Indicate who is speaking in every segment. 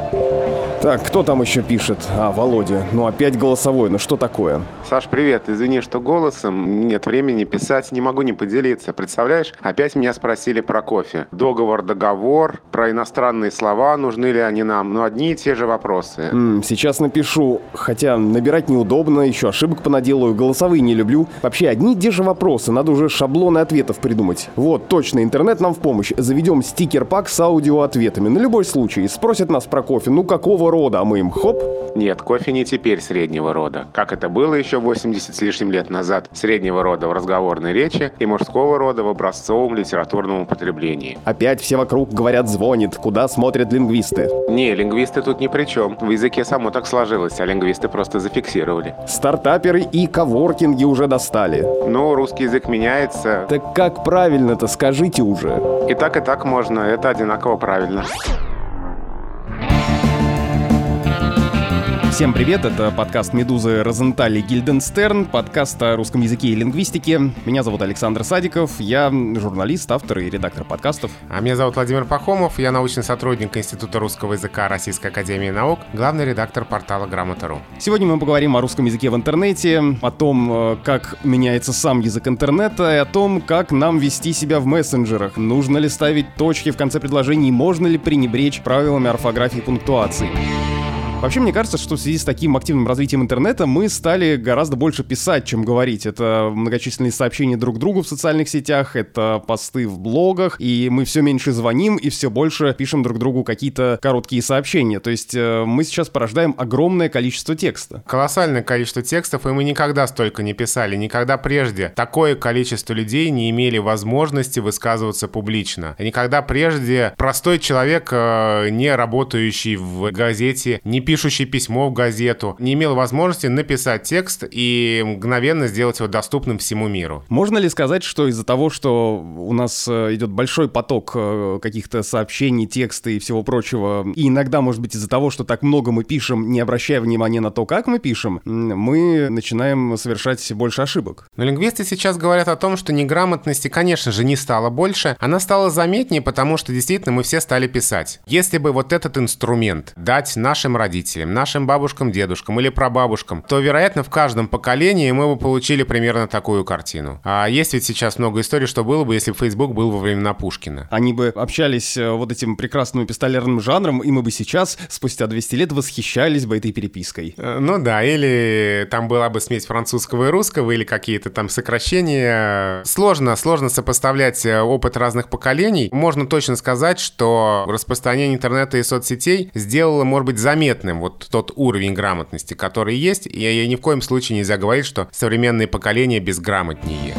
Speaker 1: Так, кто там еще пишет? Володя. Ну опять голосовой, ну что такое?
Speaker 2: Саш, привет. Извини, что голосом нет времени писать, не могу не поделиться. Представляешь, опять меня спросили про кофе. Договор, про иностранные слова, нужны ли они нам. Ну, одни и те же вопросы.
Speaker 1: Сейчас напишу. Хотя набирать неудобно, еще ошибок понаделаю, голосовые не люблю. Вообще, одни и те же вопросы, надо уже шаблоны ответов придумать. Вот, точно, интернет нам в помощь. Заведем стикер-пак с аудиоответами. На любой случай. Спросят нас про кофе, ну какого рода, а мы им хоп.
Speaker 2: Нет, кофе не теперь среднего рода. Как это было еще 80 с лишним лет назад. Среднего рода в разговорной речи и мужского рода в образцовом литературном употреблении.
Speaker 1: Опять все вокруг говорят звонит. Куда смотрят лингвисты?
Speaker 2: Не, лингвисты тут ни при чем. В языке само так сложилось, а лингвисты просто зафиксировали.
Speaker 1: Стартаперы и коворкинги уже достали.
Speaker 2: Ну, русский язык меняется.
Speaker 1: Так как правильно-то, скажите уже.
Speaker 2: И так можно, это одинаково правильно.
Speaker 1: Всем привет, это подкаст «Медузы», Розенталь и Гильденстерн, подкаст о русском языке и лингвистике. Меня зовут Александр Садиков, я журналист, автор и редактор подкастов.
Speaker 3: А меня зовут Владимир Пахомов, я научный сотрудник Института русского языка Российской академии наук, главный редактор портала Грамота.ру.
Speaker 1: Сегодня мы поговорим о русском языке в интернете, о том, как меняется сам язык интернета, и о том, как нам вести себя в мессенджерах. Нужно ли ставить точки в конце предложений, можно ли пренебречь правилами орфографии и пунктуации. Вообще, мне кажется, что в связи с таким активным развитием интернета мы стали гораздо больше писать, чем говорить. Это многочисленные сообщения друг другу в социальных сетях, это посты в блогах, и мы все меньше звоним и все больше пишем друг другу какие-то короткие сообщения. То есть мы сейчас порождаем огромное количество текста.
Speaker 3: Колоссальное количество текстов, и мы никогда столько не писали, никогда прежде такое количество людей не имели возможности высказываться публично. Никогда прежде простой человек, не работающий в газете, не пишущий письмо в газету, не имел возможности написать текст и мгновенно сделать его доступным всему миру.
Speaker 1: Можно ли сказать, что из-за того, что у нас идет большой поток каких-то сообщений, текста и всего прочего, и иногда, может быть, из-за того, что так много мы пишем, не обращая внимания на то, как мы пишем, мы начинаем совершать больше ошибок?
Speaker 3: Но лингвисты сейчас говорят о том, что неграмотности, конечно же, не стало больше, она стала заметнее, потому что действительно мы все стали писать. Если бы вот этот инструмент дать нашим родителям, нашим бабушкам, дедушкам или прабабушкам, то, вероятно, в каждом поколении мы бы получили примерно такую картину. А есть ведь сейчас много историй, что было бы, если бы Facebook был во времена Пушкина.
Speaker 1: Они бы общались вот этим прекрасным эпистолярным жанром, и мы бы сейчас, спустя 200 лет, восхищались бы этой перепиской.
Speaker 3: Ну да, или там была бы смесь французского и русского, или какие-то там сокращения. Сложно сопоставлять опыт разных поколений. Можно точно сказать, что распространение интернета и соцсетей сделало, может быть, заметным вот тот уровень грамотности, который есть, и ни в коем случае нельзя говорить, что современные поколения безграмотнее.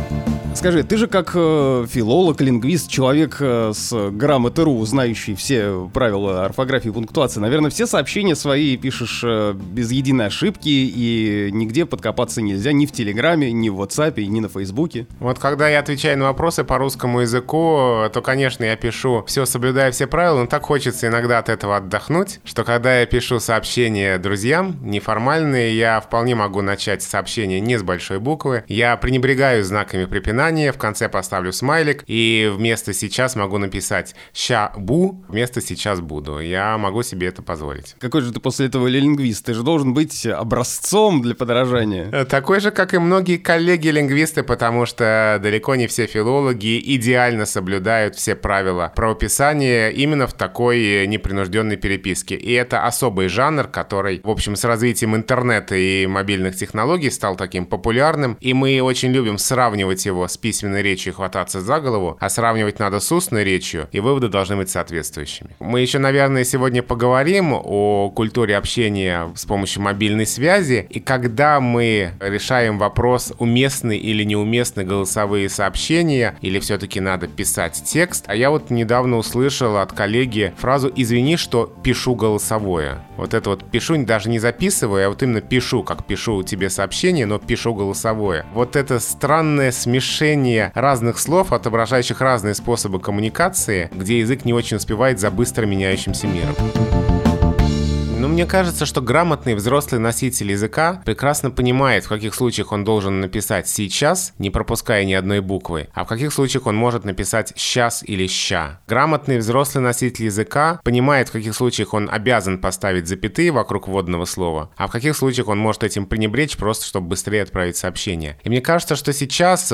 Speaker 1: Скажи, ты же как филолог, лингвист, человек с Грамота.ру, знающий все правила орфографии и пунктуации, наверное, все сообщения свои пишешь без единой ошибки, и нигде подкопаться нельзя, ни в Телеграме, ни в WhatsApp, ни на Фейсбуке.
Speaker 3: Вот когда я отвечаю на вопросы по русскому языку, то, конечно, я пишу все, соблюдая все правила, но так хочется иногда от этого отдохнуть, что когда я пишу сообщения друзьям, неформальные, я вполне могу начать сообщение не с большой буквы, я пренебрегаю знаками препинания, в конце поставлю смайлик, и вместо «сейчас» могу написать «ща-бу», вместо «сейчас буду». Я могу себе это позволить.
Speaker 1: Какой же ты после этого лингвист? Ты же должен быть образцом для подражания.
Speaker 3: Такой же, как и многие коллеги-лингвисты, потому что далеко не все филологи идеально соблюдают все правила правописания именно в такой непринужденной переписке. И это особый жанр, который, в общем, с развитием интернета и мобильных технологий стал таким популярным, и мы очень любим сравнивать его с письменной речью и хвататься за голову, а сравнивать надо с устной речью, и выводы должны быть соответствующими. Мы еще, наверное, сегодня поговорим о культуре общения с помощью мобильной связи, и когда мы решаем вопрос, уместны или неуместны голосовые сообщения, или все-таки надо писать текст, а я вот недавно услышал от коллеги фразу «извини, что пишу голосовое». Вот это вот «пишу» даже не записываю, а вот именно «пишу», как пишу тебе сообщение, но пишу голосовое. Вот это странное смешение разных слов, отображающих разные способы коммуникации, где язык не очень успевает за быстро меняющимся миром. Ну, мне кажется, что грамотный взрослый носитель языка прекрасно понимает, в каких случаях он должен написать «сейчас», не пропуская ни одной буквы, а в каких случаях он может написать «щас» или «ща». Грамотный взрослый носитель языка понимает, в каких случаях он обязан поставить запятые вокруг вводного слова, а в каких случаях он может этим пренебречь, просто чтобы быстрее отправить сообщение. И мне кажется, что сейчас,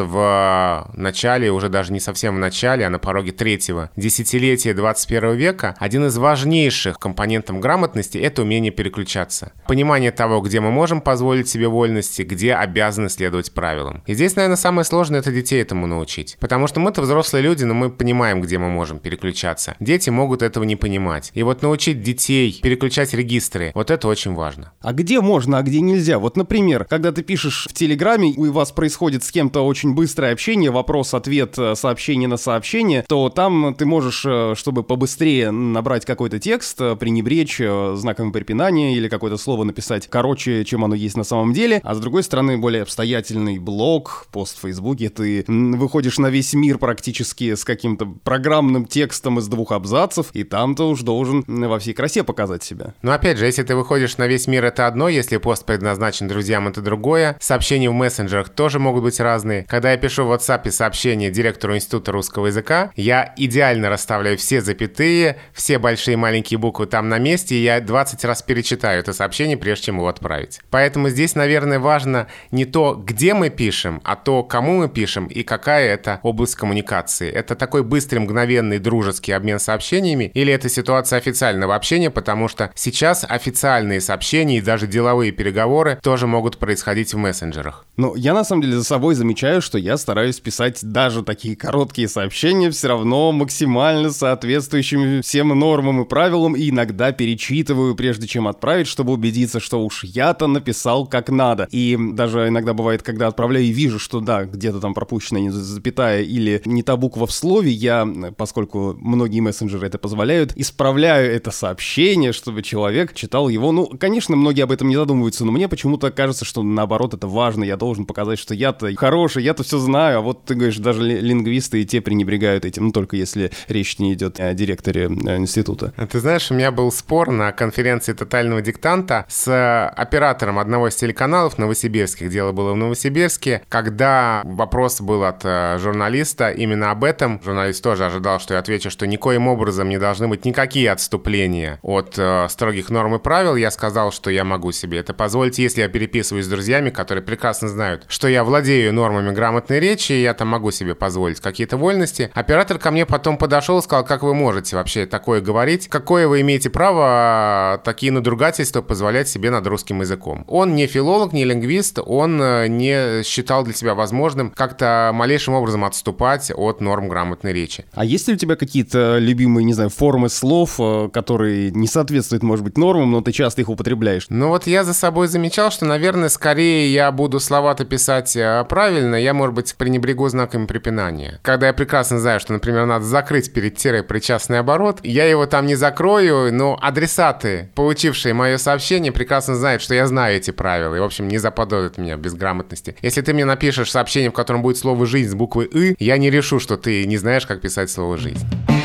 Speaker 3: в начале, уже даже не совсем в начале, а на пороге третьего десятилетия 21 века, один из важнейших компонентов грамотности — это умение переключаться. Понимание того, где мы можем позволить себе вольности, где обязаны следовать правилам. И здесь, наверное, самое сложное — это детей этому научить. Потому что мы-то взрослые люди, но мы понимаем, где мы можем переключаться. Дети могут этого не понимать. И вот научить детей переключать регистры, вот это очень важно.
Speaker 1: А где можно, а где нельзя? Вот, например, когда ты пишешь в Телеграме, у вас происходит с кем-то очень быстрое общение, вопрос-ответ, сообщение на сообщение, то там ты можешь, чтобы побыстрее набрать какой-то текст, пренебречь знаками препинания или какое-то слово написать короче, чем оно есть на самом деле. А с другой стороны, более обстоятельный блог, пост в Фейсбуке, ты выходишь на весь мир практически с каким-то программным текстом из 2 абзацев, и там ты уж должен во всей красе показать себя.
Speaker 3: Но опять же, если ты выходишь на весь мир, это одно, если пост предназначен друзьям, это другое. Сообщения в мессенджерах тоже могут быть разные. Когда я пишу в WhatsApp сообщение директору Института русского языка, я идеально расставляю все запятые, все большие и маленькие буквы там на месте, и я 20 раз перечитаю это сообщение, прежде чем его отправить. Поэтому здесь, наверное, важно не то, где мы пишем, а то, кому мы пишем и какая это область коммуникации. Это такой быстрый, мгновенный, дружеский обмен сообщениями или это ситуация официального общения, потому что сейчас официальные сообщения и даже деловые переговоры тоже могут происходить в мессенджерах.
Speaker 1: Ну, я на самом деле за собой замечаю, что я стараюсь писать даже такие короткие сообщения все равно максимально соответствующими всем нормам и правилам, и иногда перечитываю, прежде чем отправить, чтобы убедиться, что уж я-то написал как надо. И даже иногда бывает, когда отправляю и вижу, что да, где-то там пропущена запятая или не та буква в слове, я, поскольку многие мессенджеры это позволяют, исправляю это сообщение, чтобы человек читал его. Ну, конечно, многие об этом не задумываются, но мне почему-то кажется, что наоборот это важно, я должен показать, что я-то хороший, я-то все знаю, а вот ты говоришь, даже лингвисты и те пренебрегают этим, ну, только если речь не идет о директоре института.
Speaker 3: Ты знаешь, у меня был спор на конференции «Тотального диктанта» с оператором одного из телеканалов новосибирских, дело было в Новосибирске, когда вопрос был от журналиста именно об этом. Журналист тоже ожидал, что я отвечу, что никоим образом не должны быть никакие отступления от строгих норм и правил. Я сказал, что я могу себе это позволить, если я переписываюсь с друзьями, которые прекрасно знают, что я владею нормами грамотной речи, и я там могу себе позволить какие-то вольности. Оператор ко мне потом подошел и сказал, как вы можете вообще такое говорить, какое вы имеете право такие надругательства позволять себе над русским языком. Он не филолог, не лингвист, он не считал для себя возможным как-то малейшим образом отступать от норм грамотной речи.
Speaker 1: А есть ли у тебя какие-то любимые, не знаю, формы слов, которые не соответствуют, может быть, нормам, но ты часто их употребляешь?
Speaker 3: Ну вот я за собой замечал, что, наверное, скорее я буду слова-то писать правильно, я, может быть, пренебрегу знаками препинания. Когда я прекрасно знаю, что, например, надо закрыть перед тире причастный оборот, я его там не закрою, но адресаты, получившие мое сообщение, прекрасно знают, что я знаю эти правила, и, в общем, не заподозрят меня в безграмотности. Если ты мне напишешь сообщение, в котором будет слово «жизнь» с буквы «ы», я не решу, что ты не знаешь, как писать слово «жизнь».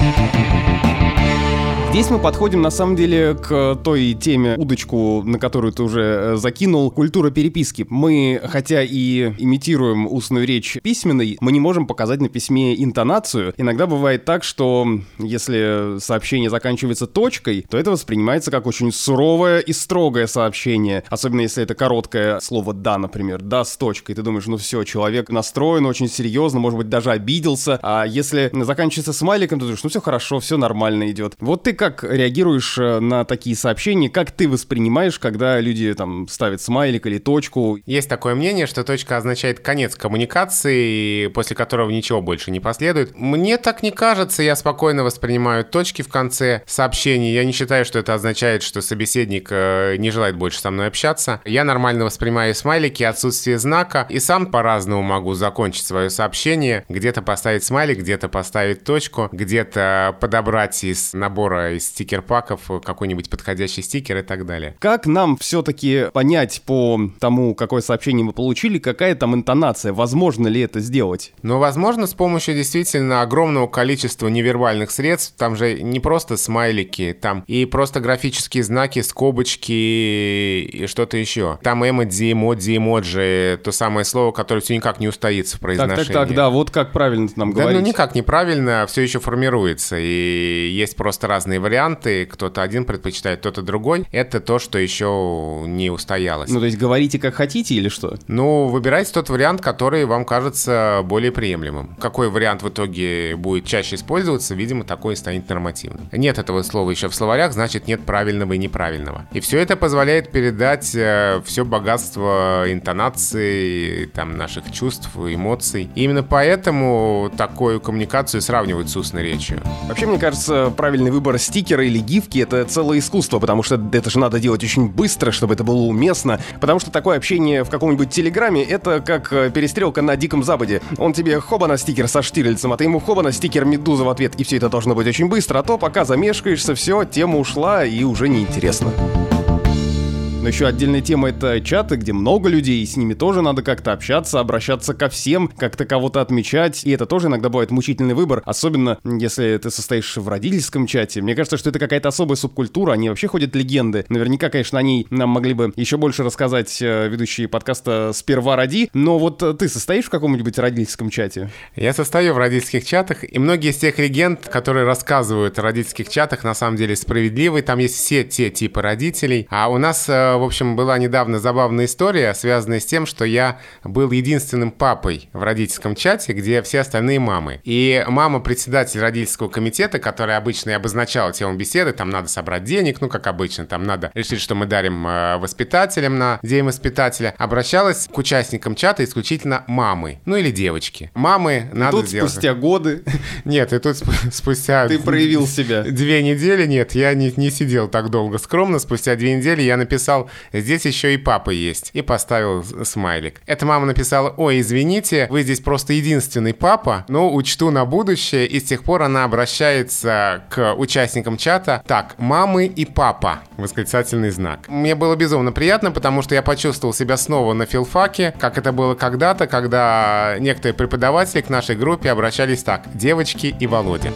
Speaker 1: Здесь мы подходим, на самом деле, к той теме, удочку, на которую ты уже закинул, культура переписки. Мы, хотя и имитируем устную речь письменной, мы не можем показать на письме интонацию. Иногда бывает так, что если сообщение заканчивается точкой, то это воспринимается как очень суровое и строгое сообщение. Особенно если это короткое слово «да», например, «да» с точкой. Ты думаешь, ну все, человек настроен очень серьезно, может быть, даже обиделся. А если заканчивается смайликом, ты думаешь, ну все хорошо, все нормально идет. Вот ты как реагируешь на такие сообщения? Как ты воспринимаешь, когда люди там ставят смайлик или точку?
Speaker 3: Есть такое мнение, что точка означает конец коммуникации, после которого ничего больше не последует. Мне так не кажется, я спокойно воспринимаю точки в конце сообщений. Я не считаю, что это означает, что собеседник не желает больше со мной общаться. Я нормально воспринимаю смайлики, отсутствие знака, и сам по-разному могу закончить свое сообщение. Где-то поставить смайлик, где-то поставить точку, где-то подобрать из набора из стикер-паков какой-нибудь подходящий стикер и так далее.
Speaker 1: Как нам все-таки понять по тому, какое сообщение мы получили, какая там интонация? Возможно ли это сделать?
Speaker 3: Но, возможно, с помощью действительно огромного количества невербальных средств, там же не просто смайлики, там и просто графические знаки, скобочки и что-то еще. Там эмодзи, эмоджи, то самое слово, которое все никак не устоится в произношении.
Speaker 1: Так, да, вот как правильно нам
Speaker 3: да,
Speaker 1: говорить.
Speaker 3: Ну, никак неправильно, все еще формируется, и есть просто разные варианты, кто-то один предпочитает, кто-то другой. Это то, что еще не устоялось.
Speaker 1: Ну, то есть говорите как хотите или что?
Speaker 3: Ну, выбирайте тот вариант, который вам кажется более приемлемым. Какой вариант в итоге будет чаще использоваться, видимо, такой и станет нормативным. Нет этого слова еще в словарях, значит, нет правильного и неправильного. И все это позволяет передать все богатство интонации, там, наших чувств, эмоций. И именно поэтому такую коммуникацию сравнивают с устной речью.
Speaker 1: Вообще, мне кажется, правильный выбор стикера или гифки — это целое искусство, потому что это же надо делать очень быстро, чтобы это было уместно, потому что такое общение в каком-нибудь Телеграме — это как перестрелка на Диком Западе. Он тебе хоба-на стикер со Штирлицем, а ты ему хоба-на стикер Медуза в ответ, и все это должно быть очень быстро, а то пока замешкаешься, все, тема ушла и уже неинтересно. Но еще отдельная тема — это чаты, где много людей, и с ними тоже надо как-то общаться, обращаться ко всем, как-то кого-то отмечать. И это тоже иногда бывает мучительный выбор, особенно если ты состоишь в родительском чате. Мне кажется, что это какая-то особая субкультура, о ней вообще ходят легенды. Наверняка, конечно, о ней нам могли бы еще больше рассказать ведущие подкаста «Сперва роди». Но вот ты состоишь в каком-нибудь родительском чате?
Speaker 3: Я состою в родительских чатах, и многие из тех легенд, которые рассказывают о родительских чатах, на самом деле справедливы. Там есть все те типы родителей. А у нас... В общем, была недавно забавная история, связанная с тем, что я был единственным папой в родительском чате, где все остальные мамы. И мама, председатель родительского комитета, которая обычно и обозначала тему беседы, там надо собрать денег, ну, как обычно, там надо решить, что мы дарим воспитателям на День воспитателя, обращалась к участникам чата исключительно мамы, ну, или девочки. Мамы надо
Speaker 1: тут
Speaker 3: сделать.
Speaker 1: Спустя годы...
Speaker 3: Нет, и тут спустя...
Speaker 1: Ты проявил себя.
Speaker 3: 2 недели, нет, я не сидел так долго скромно. Спустя 2 недели я написал: здесь еще и папа есть. И поставил смайлик. Эта мама написала: ой, извините, вы здесь просто единственный папа, но учту на будущее. И с тех пор она обращается к участникам чата: так, мамы и папа. Восклицательный знак. Мне было безумно приятно, потому что я почувствовал себя снова на филфаке, как это было когда-то, когда некоторые преподаватели к нашей группе обращались так: девочки и Володя.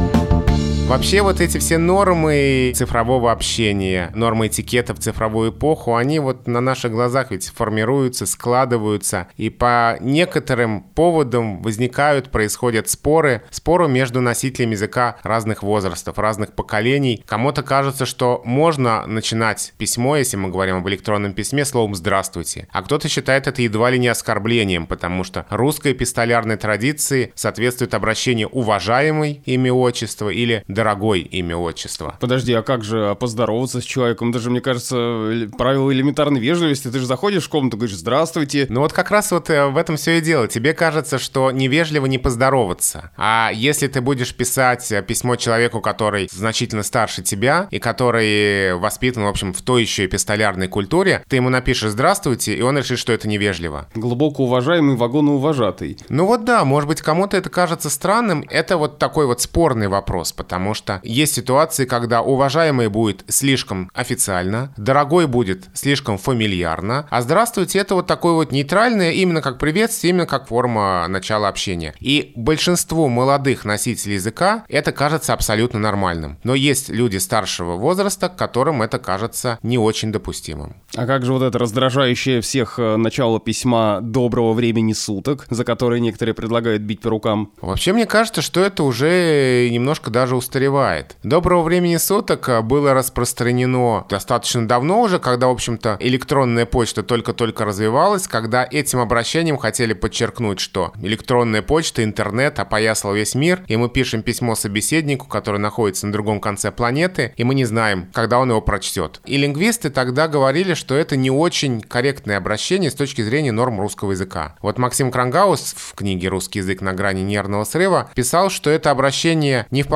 Speaker 3: Вообще вот эти все нормы цифрового общения, нормы этикета в цифровую эпоху, они вот на наших глазах ведь формируются, складываются, и по некоторым поводам возникают, происходят споры между носителями языка разных возрастов, разных поколений. Кому-то кажется, что можно начинать письмо, если мы говорим об электронном письме, словом «здравствуйте», а кто-то считает это едва ли не оскорблением, потому что русской эпистолярной традиции соответствует обращение «уважаемый» имя отчество или «дорогой» имя отчество.
Speaker 1: Подожди, а как же поздороваться с человеком? Это же, мне кажется, правило элементарной вежливости. Ты же заходишь в комнату, говоришь «здравствуйте».
Speaker 3: Ну вот как раз вот в этом все и дело. Тебе кажется, что невежливо не поздороваться. А если ты будешь писать письмо человеку, который значительно старше тебя и который воспитан, в общем, в той еще эпистолярной культуре, ты ему напишешь «здравствуйте», и он решит, что это невежливо.
Speaker 1: Глубоко уважаемый, вагоноуважатый.
Speaker 3: Ну вот да, может быть, кому-то это кажется странным. Это вот такой вот спорный вопрос, потому что есть ситуации, когда уважаемый будет слишком официально, дорогой будет слишком фамильярно, а здравствуйте — это вот такое вот нейтральное, именно как приветствие, именно как форма начала общения. И большинству молодых носителей языка это кажется абсолютно нормальным. Но есть люди старшего возраста, которым это кажется не очень допустимым.
Speaker 1: А как же вот это раздражающее всех начало письма «доброго времени суток», за которое некоторые предлагают бить по рукам?
Speaker 3: Вообще, мне кажется, что это уже немножко даже устаревает. Доброго времени суток было распространено достаточно давно уже, когда, в общем-то, электронная почта только-только развивалась, когда этим обращением хотели подчеркнуть, что электронная почта, интернет опоясал весь мир, и мы пишем письмо собеседнику, который находится на другом конце планеты, и мы не знаем, когда он его прочтет. И лингвисты тогда говорили, что это не очень корректное обращение с точки зрения норм русского языка. Вот Максим Крангаус в книге «Русский язык на грани нервного срыва» писал, что это обращение не вполне корректно,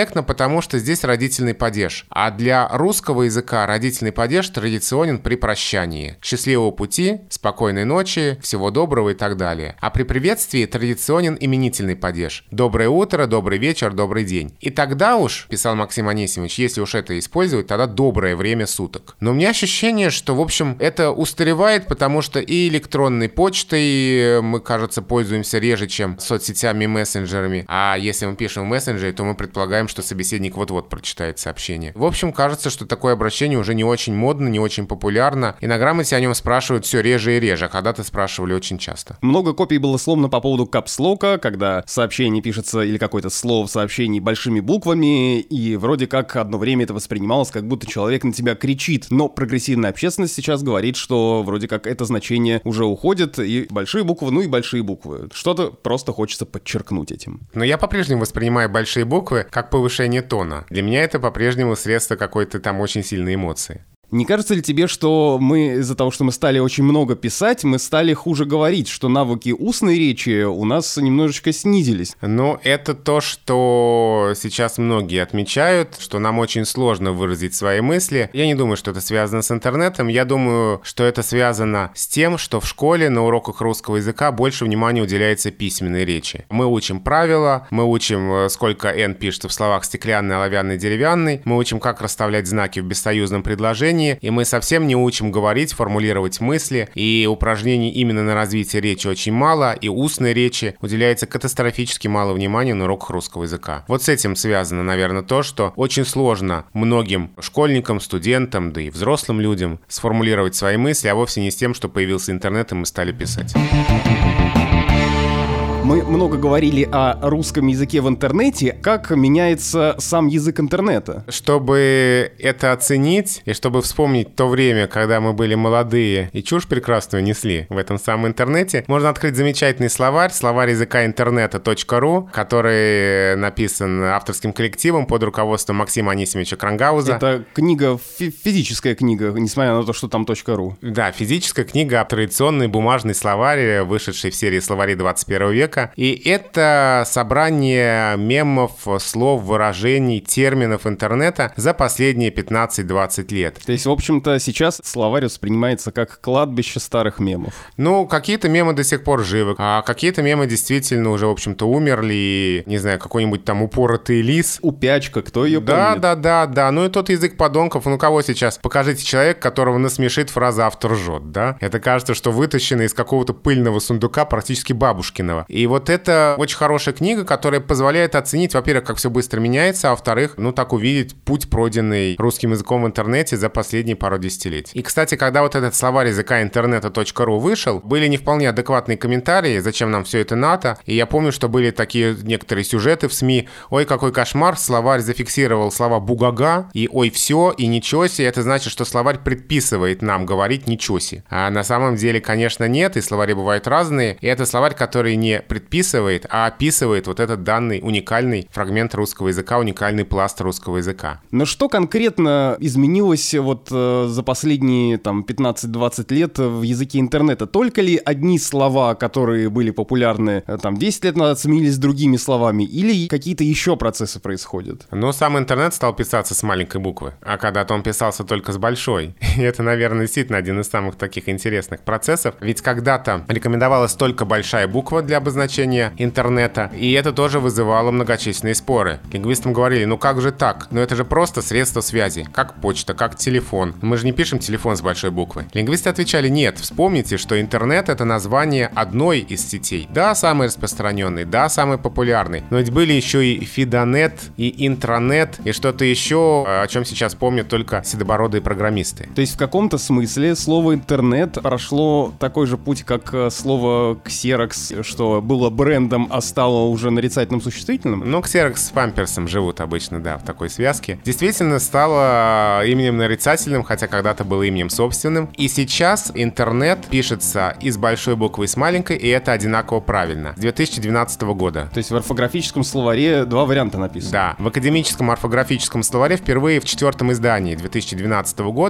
Speaker 3: некорректно, потому что здесь родительный падеж. А для русского языка родительный падеж традиционен при прощании. Счастливого пути, спокойной ночи, всего доброго и так далее. А при приветствии традиционен именительный падеж. Доброе утро, добрый вечер, добрый день. И тогда уж, писал Максим Анисимович, если уж это использовать, тогда доброе время суток. Но у меня ощущение, что, в общем, это устаревает, потому что и электронной почтой мы, кажется, пользуемся реже, чем соцсетями и мессенджерами. А если мы пишем в мессенджере, то мы предполагаем, что собеседник вот-вот прочитает сообщение. В общем, кажется, что такое обращение уже не очень модно, не очень популярно. И на грамоте о нем спрашивают все реже и реже, а когда-то спрашивали очень часто.
Speaker 1: Много копий было сломано по поводу капслока, когда сообщение пишется или какое-то слово в сообщении большими буквами, и вроде как одно время это воспринималось, как будто человек на тебя кричит. Но прогрессивная общественность сейчас говорит, что вроде как это значение уже уходит, и большие буквы, ну и большие буквы. Что-то просто хочется подчеркнуть этим.
Speaker 3: Но я по-прежнему воспринимаю большие буквы как повышение тона. Для меня это по-прежнему средство какой-то там очень сильной эмоции.
Speaker 1: Не кажется ли тебе, что мы из-за того, что мы стали очень много писать, мы стали хуже говорить, что навыки устной речи у нас немножечко снизились?
Speaker 3: Ну, это то, что сейчас многие отмечают, что нам очень сложно выразить свои мысли. Я не думаю, что это связано с интернетом. Я думаю, что это связано с тем, что в школе на уроках русского языка больше внимания уделяется письменной речи. Мы учим правила, мы учим, сколько «н» пишется в словах стеклянный, оловянный, деревянный, мы учим, как расставлять знаки в бессоюзном предложении, и мы совсем не учим говорить, формулировать мысли, и упражнений именно на развитие речи очень мало, и устной речи уделяется катастрофически мало внимания на уроках русского языка. Вот с этим связано, наверное, то, что очень сложно многим школьникам, студентам, да и взрослым людям сформулировать свои мысли, а вовсе не с тем, что появился интернет, и мы стали писать.
Speaker 1: Мы много говорили о русском языке в интернете. Как меняется сам язык интернета?
Speaker 3: Чтобы это оценить, и чтобы вспомнить то время, когда мы были молодые и чушь прекрасную несли в этом самом интернете, можно открыть замечательный словарь языка интернета.ру, который написан авторским коллективом под руководством Максима Анисимовича Крангауза.
Speaker 1: Это книга, физическая книга, несмотря на то, что там .ру.
Speaker 3: Да, физическая книга, традиционный бумажный словарь, вышедший в серии словарей 21 века. И это собрание мемов, слов, выражений, терминов интернета за последние 15-20 лет.
Speaker 1: То есть, в общем-то, сейчас словарь воспринимается как кладбище старых мемов.
Speaker 3: Ну, какие-то мемы до сих пор живы, а какие-то мемы действительно уже, в общем-то, умерли. Не знаю, какой-нибудь там упоротый лис.
Speaker 1: Упячка, кто ее помнит?
Speaker 3: Да. Ну и тот язык подонков. Ну, кого сейчас? Покажите человека, которого насмешит фраза «автор ржет», да? Это кажется, что вытащено из какого-то пыльного сундука, практически бабушкиного. И вот это очень хорошая книга, которая позволяет оценить, во-первых, как все быстро меняется, а во-вторых, ну так увидеть путь, пройденный русским языком в интернете за последние пару десятилетий. И, кстати, когда вот этот словарь языка интернета.ру вышел, были не вполне адекватные комментарии, зачем нам все это НАТО. И я помню, что были такие некоторые сюжеты в СМИ. Ой, какой кошмар, словарь зафиксировал слова «бугага» и «ой, все» и «ничего себе». Это значит, что словарь предписывает нам говорить «ничего себе». А на самом деле, конечно, нет, и словари бывают разные. И это словарь, который не предписывает, а описывает вот этот данный уникальный фрагмент русского языка, уникальный пласт русского языка.
Speaker 1: Но что конкретно изменилось вот за последние там 15-20 лет в языке интернета? Только ли одни слова, которые были популярны там 10 лет назад, сменились другими словами? Или какие-то еще процессы происходят?
Speaker 3: Но сам интернет стал писаться с маленькой буквы, а когда-то он писался только с большой. И это, наверное, действительно один из самых таких интересных процессов. Ведь когда-то рекомендовалась только большая буква для обозначения интернета, и это тоже вызывало многочисленные споры. Лингвистам говорили, ну как же так? Ну это же просто средство связи, как почта, как телефон. Мы же не пишем телефон с большой буквы. Лингвисты отвечали, нет, вспомните, что интернет — это название одной из сетей. Да, самый распространенный, да, самый популярный, но ведь были еще и фидонет, и интранет, и что-то еще, о чем сейчас помнят только седобородые программисты.
Speaker 1: То есть в каком-то смысле слово «интернет» прошло такой же путь, как слово «ксерокс», что было брендом, а стало уже нарицательным существительным?
Speaker 3: Ну, ксерокс с памперсом живут обычно, да, в такой связке. Действительно стало именем нарицательным, хотя когда-то было именем собственным. И сейчас интернет пишется и с большой буквы, и с маленькой, и это одинаково правильно. С 2012 года.
Speaker 1: То есть в орфографическом словаре два варианта написано?
Speaker 3: Да. В академическом орфографическом словаре впервые в 4-м издании 2012 года было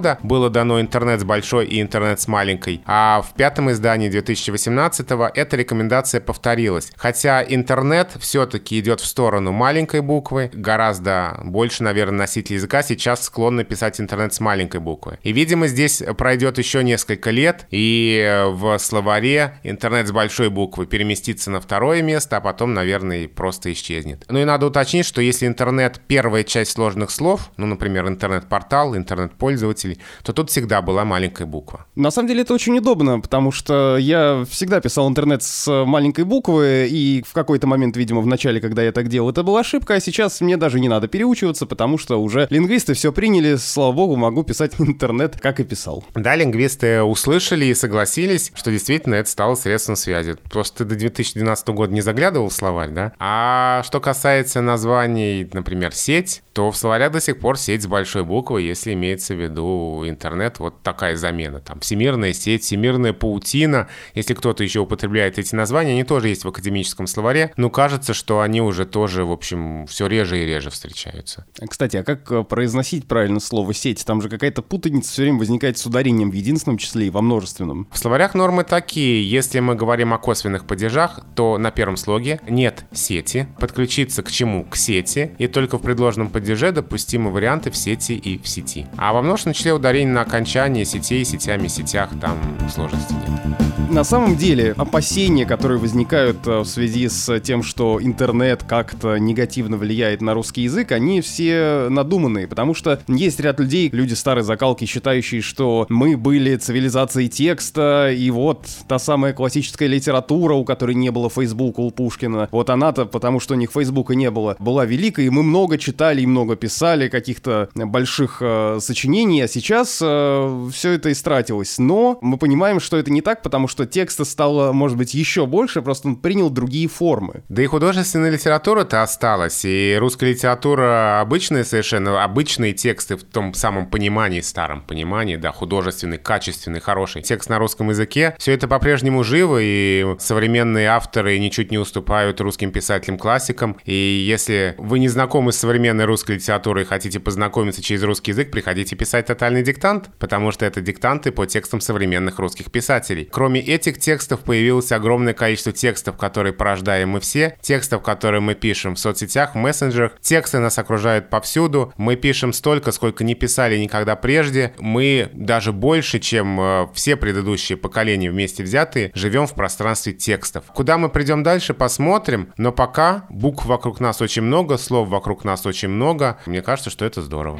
Speaker 3: было дано интернет с большой и интернет с маленькой. А в 5-м издании 2018-го эта рекомендация повторилась. Хотя интернет все-таки идет в сторону маленькой буквы, гораздо больше, наверное, носителей языка сейчас склонны писать интернет с маленькой буквы. И, видимо, здесь пройдет еще несколько лет, и в словаре интернет с большой буквы переместится на второе место, а потом, наверное, просто исчезнет. Ну и надо уточнить, что если интернет — первая часть сложных слов, ну, например, интернет-портал, интернет-пользователь, то тут всегда была маленькая буква.
Speaker 1: На самом деле это очень удобно, потому что я всегда писал интернет с маленькой буквы, и в какой-то момент, видимо, в начале, когда я так делал, это была ошибка, а сейчас мне даже не надо переучиваться, потому что уже лингвисты все приняли, слава богу, могу писать интернет, как и писал.
Speaker 3: Да, лингвисты услышали и согласились, что действительно это стало средством связи. Просто ты до 2012 года не заглядывал в словарь, да? А что касается названий, например, сеть, то в словарях до сих пор сеть с большой буквы, если имеется в виду интернет, вот такая замена. Там всемирная сеть, всемирная паутина. Если кто-то еще употребляет эти названия, они тоже есть в академическом словаре, но кажется, что они уже тоже, в общем, все реже и реже встречаются.
Speaker 1: Кстати, а как произносить правильно слово «сеть»? Там же какая-то путаница все время возникает с ударением в единственном числе и во множественном.
Speaker 3: В словарях нормы такие. Если мы говорим о косвенных падежах, то на первом слоге нет сети. Подключиться к чему? К сети. И только в предложенном падеже допустимы варианты в сети и в сети. А во множественном числе ударение на окончании сетей, сетями, сетях, там сложности нет.
Speaker 1: На самом деле, опасения, которые возникают в связи с тем, что интернет как-то негативно влияет на русский язык, они все надуманные, потому что есть ряд людей, люди старой закалки, считающие, что мы были цивилизацией текста, и вот та самая классическая литература, у которой не было Фейсбука у Пушкина, вот она-то, потому что у них Фейсбука не было, была великой, и мы много читали и много писали каких-то больших сочинений, а сейчас все это истратилось. Но мы понимаем, что это не так, потому что текста стало, может быть, еще больше, просто он принял другие формы.
Speaker 3: Да и художественная литература-то осталась, и русская литература обычная совершенно, обычные тексты в том самом понимании, старом понимании, да, художественный, качественный, хороший текст на русском языке, все это по-прежнему живо, и современные авторы ничуть не уступают русским писателям-классикам, и если вы не знакомы с современной русской литературой и хотите познакомиться через русский язык, приходите писать «Тотальный диктант», потому что это диктанты по текстам современных русских писателей. Кроме этих текстов появилось огромное количество текстов, которые порождаем мы все, текстов, которые мы пишем в соцсетях, в мессенджерах. Тексты нас окружают повсюду. Мы пишем столько, сколько не писали никогда прежде. Мы даже больше, чем все предыдущие поколения вместе взятые, живем в пространстве текстов. Куда мы придем дальше, посмотрим. Но пока букв вокруг нас очень много, слов вокруг нас очень много. Мне кажется, что это здорово.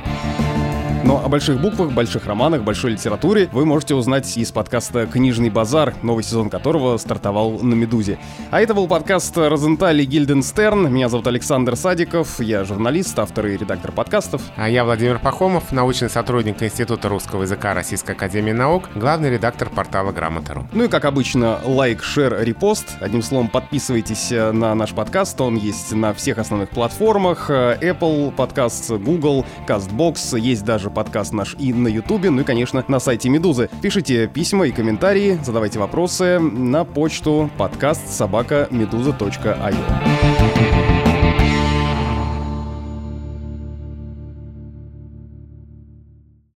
Speaker 1: Но о больших буквах, больших романах, большой литературе вы можете узнать из подкаста «Книжный базар», новый сезон которого стартовал на «Медузе». А это был подкаст «Розенталь и Гильденстерн». Меня зовут Александр Садиков, я журналист, автор и редактор подкастов.
Speaker 3: А я Владимир Пахомов, научный сотрудник Института русского языка Российской академии наук, главный редактор портала Грамота.ру.
Speaker 1: Ну и, как обычно, лайк, шер, репост. Одним словом, подписывайтесь на наш подкаст, он есть на всех основных платформах. Apple Podcasts, Google, CastBox, есть даже подкаст наш и на Ютубе, ну и, конечно, на сайте Медузы. Пишите письма и комментарии, задавайте вопросы на почту podcast@meduza.io.